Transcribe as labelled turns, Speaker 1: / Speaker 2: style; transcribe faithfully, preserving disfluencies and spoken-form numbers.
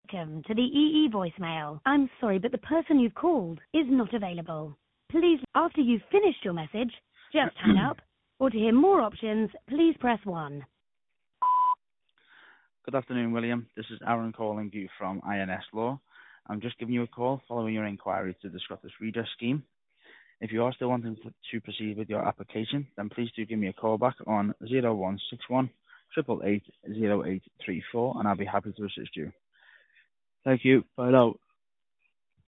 Speaker 1: Welcome to the E E voicemail. I'm sorry, but the person you've called is not available. Please, after you've finished your message, just hang up. Or to hear more options, please press one.
Speaker 2: Good afternoon, William. This is Aaron calling you from I N S Law. I'm just giving you a call following your inquiry to the Scottish Redress Scheme. If you are still wanting to proceed with your application, then please do give me a call back on zero one six one, eight eight eight, zero eight three four, and I'll be happy to assist you. Thank you. Bye now.